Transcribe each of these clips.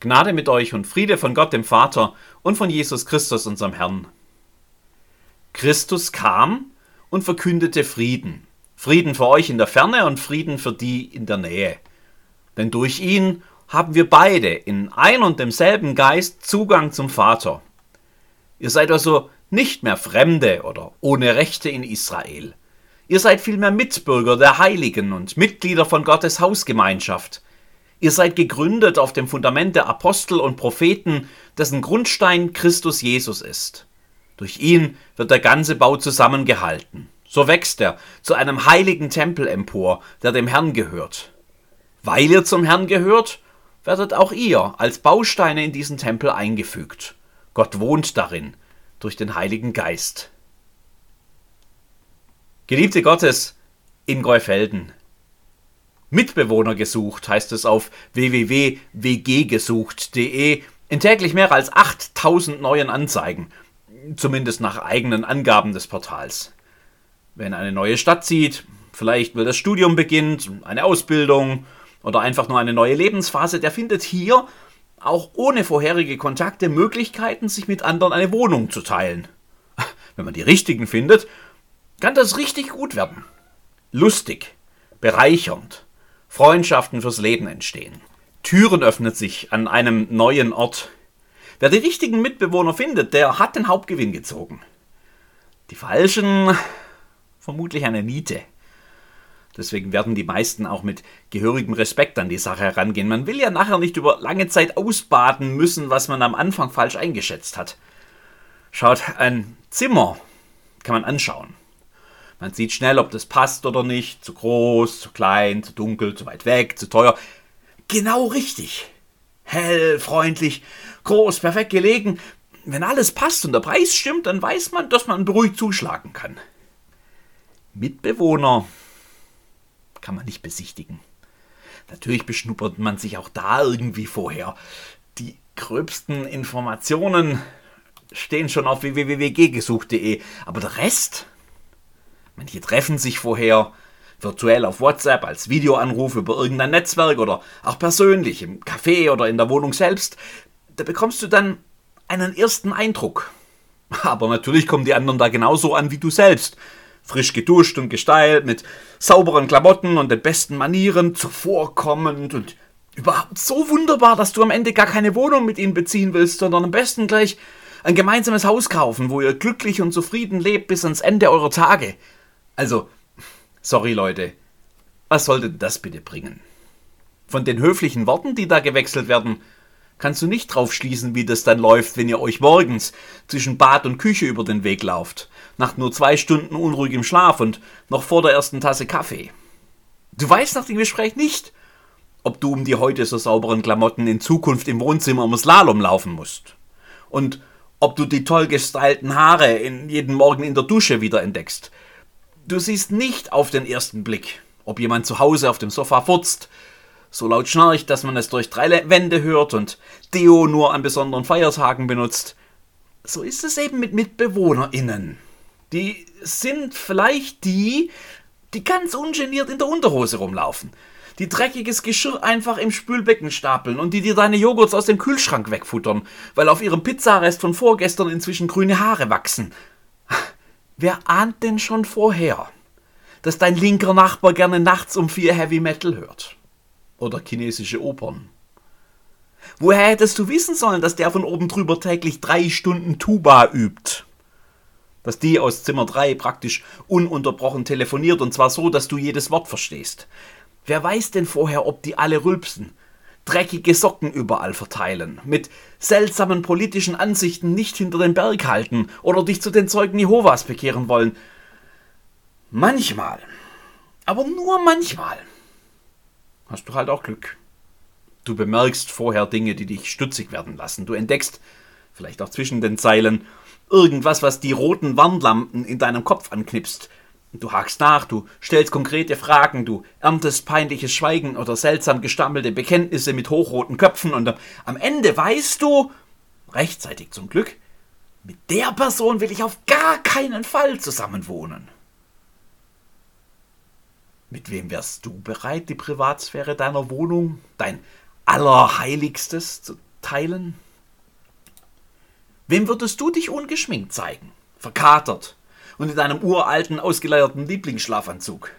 Gnade mit euch und Friede von Gott dem Vater und von Jesus Christus, unserem Herrn. Christus kam und verkündete Frieden. Frieden für euch in der Ferne und Frieden für die in der Nähe. Denn durch ihn haben wir beide in ein und demselben Geist Zugang zum Vater. Ihr seid also nicht mehr Fremde oder ohne Rechte in Israel. Ihr seid vielmehr Mitbürger der Heiligen und Mitglieder von Gottes Hausgemeinschaft. Ihr seid gegründet auf dem Fundament der Apostel und Propheten, dessen Grundstein Christus Jesus ist. Durch ihn wird der ganze Bau zusammengehalten. So wächst er zu einem heiligen Tempel empor, der dem Herrn gehört. Weil ihr zum Herrn gehört, werdet auch ihr als Bausteine in diesen Tempel eingefügt. Gott wohnt darin, durch den Heiligen Geist. Geliebte Gottes, in Greufelden. Mitbewohner gesucht, heißt es auf www.wggesucht.de, in täglich mehr als 8000 neuen Anzeigen, zumindest nach eigenen Angaben des Portals. Wenn eine neue Stadt zieht, vielleicht will das Studium beginnt, eine Ausbildung oder einfach nur eine neue Lebensphase, der findet hier, auch ohne vorherige Kontakte, Möglichkeiten, sich mit anderen eine Wohnung zu teilen. Wenn man die richtigen findet, kann das richtig gut werden. Lustig, bereichernd. Freundschaften fürs Leben entstehen. Türen öffnen sich an einem neuen Ort. Wer die richtigen Mitbewohner findet, der hat den Hauptgewinn gezogen. Die falschen, vermutlich eine Niete. Deswegen werden die meisten auch mit gehörigem Respekt an die Sache herangehen. Man will ja nachher nicht über lange Zeit ausbaden müssen, was man am Anfang falsch eingeschätzt hat. Schaut, ein Zimmer kann man anschauen. Man sieht schnell, ob das passt oder nicht. Zu groß, zu klein, zu dunkel, zu weit weg, zu teuer. Genau richtig. Hell, freundlich, groß, perfekt gelegen. Wenn alles passt und der Preis stimmt, dann weiß man, dass man beruhigt zuschlagen kann. Mitbewohner kann man nicht besichtigen. Natürlich beschnuppert man sich auch da irgendwie vorher. Die gröbsten Informationen stehen schon auf www.wggesucht.de. Aber der Rest? Manche treffen sich vorher virtuell auf WhatsApp, als Videoanruf über irgendein Netzwerk oder auch persönlich im Café oder in der Wohnung selbst. Da bekommst du dann einen ersten Eindruck. Aber natürlich kommen die anderen da genauso an wie du selbst. Frisch geduscht und gestylt, mit sauberen Klamotten und den besten Manieren, zuvorkommend und überhaupt so wunderbar, dass du am Ende gar keine Wohnung mit ihnen beziehen willst, sondern am besten gleich ein gemeinsames Haus kaufen, wo ihr glücklich und zufrieden lebt bis ans Ende eurer Tage. Also, sorry Leute, was sollte das bitte bringen? Von den höflichen Worten, die da gewechselt werden, kannst du nicht drauf schließen, wie das dann läuft, wenn ihr euch morgens zwischen Bad und Küche über den Weg lauft, nach nur 2 Stunden unruhigem Schlaf und noch vor der ersten Tasse Kaffee. Du weißt nach dem Gespräch nicht, ob du um die heute so sauberen Klamotten in Zukunft im Wohnzimmer um Slalom laufen musst. Und ob du die toll gestylten Haare jeden Morgen in der Dusche wieder entdeckst. Du siehst nicht auf den ersten Blick, ob jemand zu Hause auf dem Sofa furzt, so laut schnarcht, dass man es durch 3 Wände hört und Deo nur an besonderen Feiertagen benutzt. So ist es eben mit MitbewohnerInnen. Die sind vielleicht die ganz ungeniert in der Unterhose rumlaufen, die dreckiges Geschirr einfach im Spülbecken stapeln und die dir deine Joghurts aus dem Kühlschrank wegfuttern, weil auf ihrem Pizzarest von vorgestern inzwischen grüne Haare wachsen. Wer ahnt denn schon vorher, dass dein linker Nachbar gerne nachts um 4 Heavy Metal hört? Oder chinesische Opern? Woher hättest du wissen sollen, dass der von oben drüber täglich 3 Stunden Tuba übt? Dass die aus Zimmer 3 praktisch ununterbrochen telefoniert und zwar so, dass du jedes Wort verstehst. Wer weiß denn vorher, ob die alle rülpsen, dreckige Socken überall verteilen, mit seltsamen politischen Ansichten nicht hinter den Berg halten oder dich zu den Zeugen Jehovas bekehren wollen. Manchmal, aber nur manchmal, hast du halt auch Glück. Du bemerkst vorher Dinge, die dich stutzig werden lassen. Du entdeckst, vielleicht auch zwischen den Zeilen, irgendwas, was die roten Warnlampen in deinem Kopf anknipst. Du hakst nach, du stellst konkrete Fragen, du erntest peinliches Schweigen oder seltsam gestammelte Bekenntnisse mit hochroten Köpfen und am Ende weißt du, rechtzeitig zum Glück, mit der Person will ich auf gar keinen Fall zusammenwohnen. Mit wem wärst du bereit, die Privatsphäre deiner Wohnung, dein Allerheiligstes, zu teilen? Wem würdest du dich ungeschminkt zeigen, verkatert und in deinem uralten, ausgeleierten Lieblingsschlafanzug?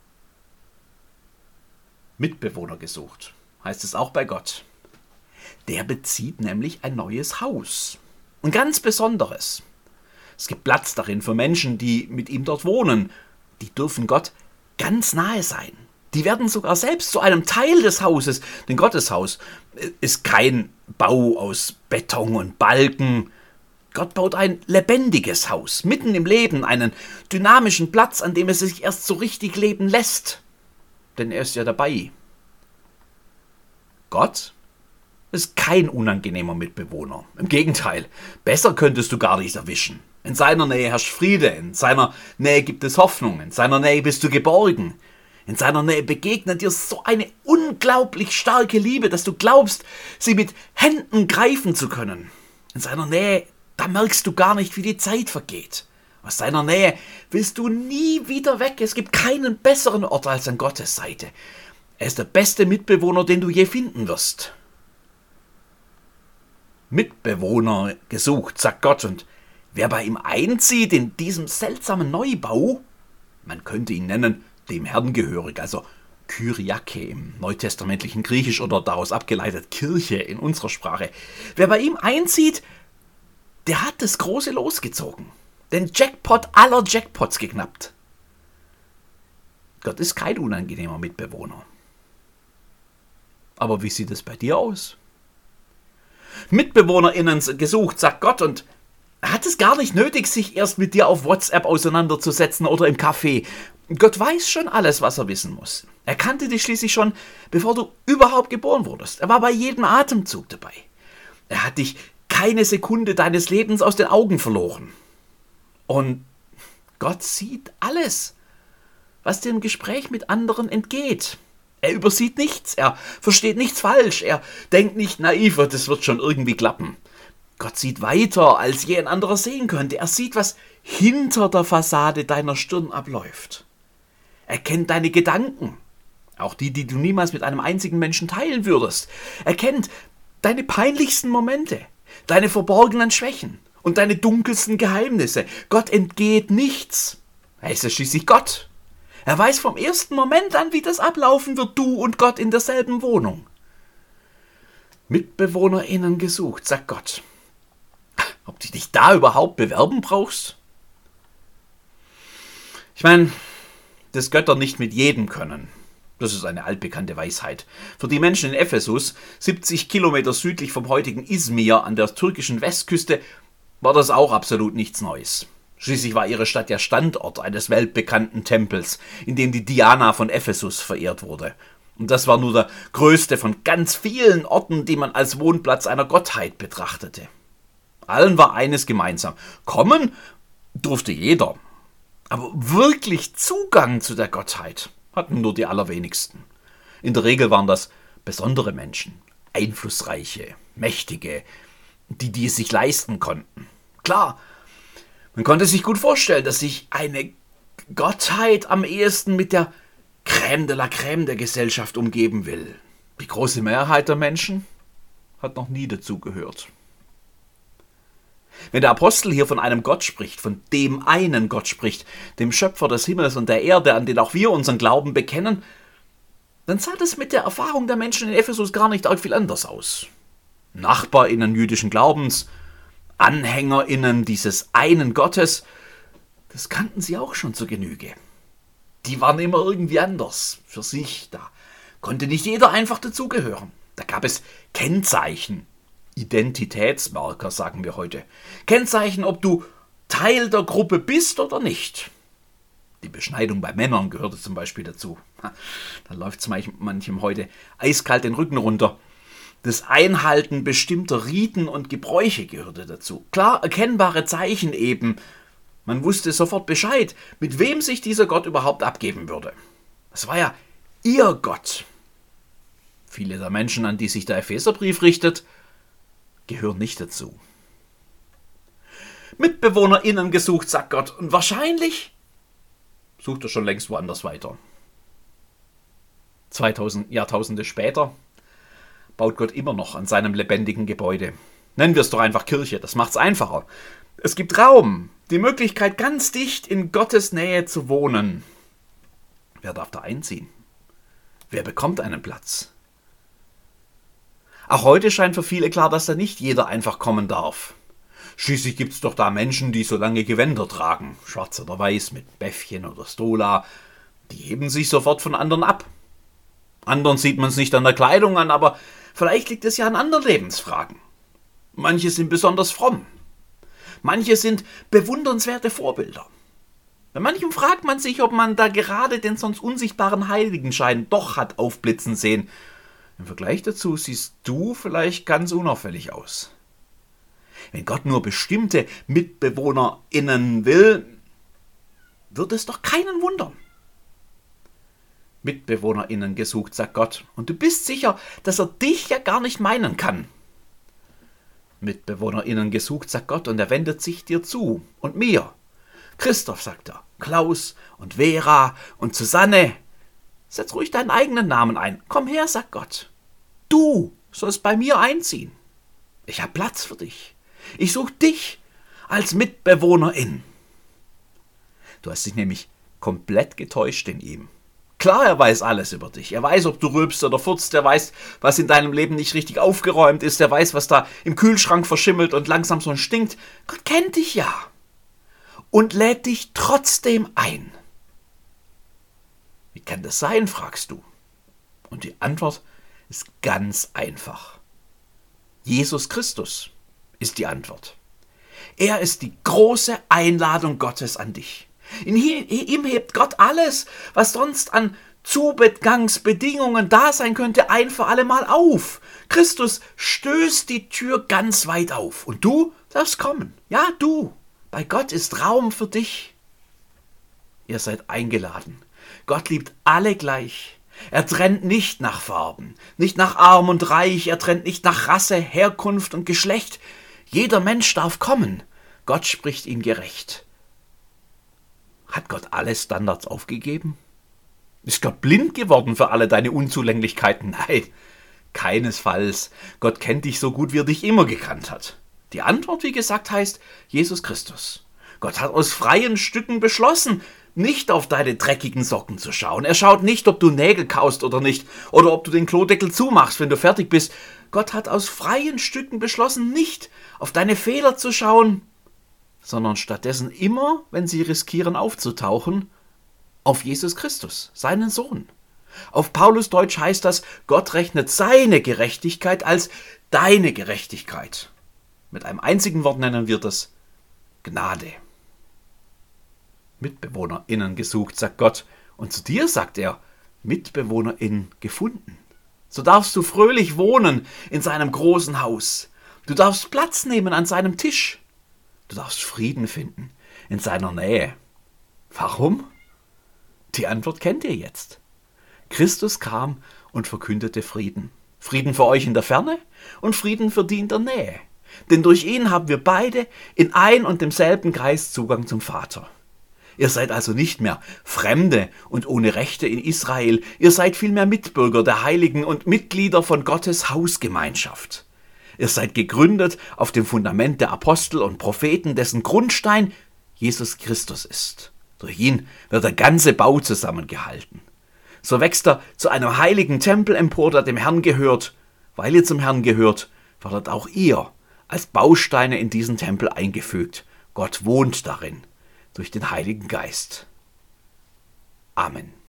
Mitbewohner gesucht, heißt es auch bei Gott. Der bezieht nämlich ein neues Haus. Ein ganz besonderes. Es gibt Platz darin für Menschen, die mit ihm dort wohnen. Die dürfen Gott ganz nahe sein. Die werden sogar selbst zu einem Teil des Hauses, denn Gottes Haus ist kein Bau aus Beton und Balken. Gott baut ein lebendiges Haus, mitten im Leben, einen dynamischen Platz, an dem es sich erst so richtig leben lässt. Denn er ist ja dabei. Gott ist kein unangenehmer Mitbewohner. Im Gegenteil, besser könntest du gar nicht erwischen. In seiner Nähe herrscht Friede, in seiner Nähe gibt es Hoffnung, in seiner Nähe bist du geborgen. In seiner Nähe begegnet dir so eine unglaublich starke Liebe, dass du glaubst, sie mit Händen greifen zu können. In seiner Nähe, da merkst du gar nicht, wie die Zeit vergeht. Aus seiner Nähe willst du nie wieder weg. Es gibt keinen besseren Ort als an Gottes Seite. Er ist der beste Mitbewohner, den du je finden wirst. Mitbewohner gesucht, sagt Gott, und wer bei ihm einzieht in diesem seltsamen Neubau, man könnte ihn nennen, dem Herrn gehörig, also Kyriake im neutestamentlichen Griechisch oder daraus abgeleitet Kirche in unserer Sprache. Wer bei ihm einzieht, der hat das große Los gezogen, den Jackpot aller Jackpots geknappt. Gott ist kein unangenehmer Mitbewohner. Aber wie sieht es bei dir aus? MitbewohnerInnen gesucht, sagt Gott, und er hat es gar nicht nötig, sich erst mit dir auf WhatsApp auseinanderzusetzen oder im Café. Gott weiß schon alles, was er wissen muss. Er kannte dich schließlich schon, bevor du überhaupt geboren wurdest. Er war bei jedem Atemzug dabei. Er hat dich keine Sekunde deines Lebens aus den Augen verloren. Und Gott sieht alles, was dir im Gespräch mit anderen entgeht. Er übersieht nichts, er versteht nichts falsch, er denkt nicht naiv, das wird schon irgendwie klappen. Gott sieht weiter, als je ein anderer sehen könnte. Er sieht, was hinter der Fassade deiner Stirn abläuft. Er kennt deine Gedanken, auch die, die du niemals mit einem einzigen Menschen teilen würdest. Er kennt deine peinlichsten Momente, deine verborgenen Schwächen und deine dunkelsten Geheimnisse. Gott entgeht nichts. Er ist ja schließlich Gott. Er weiß vom ersten Moment an, wie das ablaufen wird, du und Gott in derselben Wohnung. MitbewohnerInnen gesucht, sagt Gott. Ob du dich da überhaupt bewerben brauchst? Ich meine, dass Götter nicht mit jedem können. Das ist eine altbekannte Weisheit. Für die Menschen in Ephesus, 70 Kilometer südlich vom heutigen Izmir an der türkischen Westküste, war das auch absolut nichts Neues. Schließlich war ihre Stadt ja Standort eines weltbekannten Tempels, in dem die Diana von Ephesus verehrt wurde. Und das war nur der größte von ganz vielen Orten, die man als Wohnplatz einer Gottheit betrachtete. Allen war eines gemeinsam: kommen durfte jeder. Aber wirklich Zugang zu der Gottheit hatten nur die allerwenigsten. In der Regel waren das besondere Menschen, einflussreiche, mächtige, die es sich leisten konnten. Klar, man konnte sich gut vorstellen, dass sich eine Gottheit am ehesten mit der Crème de la Crème der Gesellschaft umgeben will. Die große Mehrheit der Menschen hat noch nie dazugehört. Wenn der Apostel hier von einem Gott spricht, von dem einen Gott spricht, dem Schöpfer des Himmels und der Erde, an den auch wir unseren Glauben bekennen, dann sah das mit der Erfahrung der Menschen in Ephesus gar nicht arg viel anders aus. NachbarInnen jüdischen Glaubens, AnhängerInnen dieses einen Gottes, das kannten sie auch schon zur Genüge. Die waren immer irgendwie anders, für sich, da konnte nicht jeder einfach dazugehören. Da gab es Kennzeichen, Identitätsmarker, sagen wir heute. Kennzeichen, ob du Teil der Gruppe bist oder nicht. Die Beschneidung bei Männern gehörte zum Beispiel dazu. Da läuft es manchem heute eiskalt den Rücken runter. Das Einhalten bestimmter Riten und Gebräuche gehörte dazu. Klar erkennbare Zeichen eben. Man wusste sofort Bescheid, mit wem sich dieser Gott überhaupt abgeben würde. Es war ja ihr Gott. Viele der Menschen, an die sich der Epheserbrief richtet, gehören nicht dazu. MitbewohnerInnen gesucht, sagt Gott, und wahrscheinlich sucht er schon längst woanders weiter. 2000 Jahrtausende später baut Gott immer noch an seinem lebendigen Gebäude. Nennen wir es doch einfach Kirche, das macht's einfacher. Es gibt Raum, die Möglichkeit, ganz dicht in Gottes Nähe zu wohnen. Wer darf da einziehen? Wer bekommt einen Platz? Auch heute scheint für viele klar, dass da nicht jeder einfach kommen darf. Schließlich gibt's doch da Menschen, die so lange Gewänder tragen, schwarz oder weiß, mit Bäffchen oder Stola. Die heben sich sofort von anderen ab. Anderen sieht man es nicht an der Kleidung an, aber vielleicht liegt es ja an anderen Lebensfragen. Manche sind besonders fromm. Manche sind bewundernswerte Vorbilder. Bei manchem fragt man sich, ob man da gerade den sonst unsichtbaren Heiligenschein doch hat aufblitzen sehen. Im Vergleich dazu siehst du vielleicht ganz unauffällig aus. Wenn Gott nur bestimmte MitbewohnerInnen will, wird es doch keinen wundern. MitbewohnerInnen gesucht, sagt Gott, und du bist sicher, dass er dich ja gar nicht meinen kann. MitbewohnerInnen gesucht, sagt Gott, und er wendet sich dir zu und mir. Christoph, sagt er, Klaus und Vera und Susanne. Setz ruhig deinen eigenen Namen ein. Komm her, sagt Gott. Du sollst bei mir einziehen. Ich habe Platz für dich. Ich suche dich als Mitbewohnerin. Du hast dich nämlich komplett getäuscht in ihm. Klar, er weiß alles über dich. Er weiß, ob du rülpst oder furzt. Er weiß, was in deinem Leben nicht richtig aufgeräumt ist. Er weiß, was da im Kühlschrank verschimmelt und langsam so stinkt. Gott kennt dich ja und lädt dich trotzdem ein. Wie kann das sein, fragst du? Und die Antwort ist ganz einfach. Jesus Christus ist die Antwort. Er ist die große Einladung Gottes an dich. In ihm hebt Gott alles, was sonst an Zugangsbedingungen da sein könnte, ein für alle Mal auf. Christus stößt die Tür ganz weit auf. Und du darfst kommen. Ja, du. Bei Gott ist Raum für dich. Ihr seid eingeladen. Gott liebt alle gleich. Er trennt nicht nach Farben, nicht nach Arm und Reich. Er trennt nicht nach Rasse, Herkunft und Geschlecht. Jeder Mensch darf kommen. Gott spricht ihn gerecht. Hat Gott alle Standards aufgegeben? Ist Gott blind geworden für alle deine Unzulänglichkeiten? Nein, keinesfalls. Gott kennt dich so gut, wie er dich immer gekannt hat. Die Antwort, wie gesagt, heißt Jesus Christus. Gott hat aus freien Stücken beschlossen, nicht auf deine dreckigen Socken zu schauen. Er schaut nicht, ob du Nägel kaust oder nicht, oder ob du den Klodeckel zumachst, wenn du fertig bist. Gott hat aus freien Stücken beschlossen, nicht auf deine Fehler zu schauen, sondern stattdessen immer, wenn sie riskieren aufzutauchen, auf Jesus Christus, seinen Sohn. Auf Paulus Deutsch heißt das, Gott rechnet seine Gerechtigkeit als deine Gerechtigkeit. Mit einem einzigen Wort nennen wir das Gnade. MitbewohnerInnen gesucht, sagt Gott, und zu dir, sagt er, MitbewohnerInnen gefunden. So darfst du fröhlich wohnen in seinem großen Haus. Du darfst Platz nehmen an seinem Tisch. Du darfst Frieden finden in seiner Nähe. Warum? Die Antwort kennt ihr jetzt. Christus kam und verkündete Frieden. Frieden für euch in der Ferne und Frieden für die in der Nähe. Denn durch ihn haben wir beide in ein und demselben Geist Zugang zum Vater. Ihr seid also nicht mehr Fremde und ohne Rechte in Israel. Ihr seid vielmehr Mitbürger der Heiligen und Mitglieder von Gottes Hausgemeinschaft. Ihr seid gegründet auf dem Fundament der Apostel und Propheten, dessen Grundstein Jesus Christus ist. Durch ihn wird der ganze Bau zusammengehalten. So wächst er zu einem heiligen Tempel empor, der dem Herrn gehört. Weil ihr zum Herrn gehört, werdet auch ihr als Bausteine in diesen Tempel eingefügt. Gott wohnt darin durch den Heiligen Geist. Amen.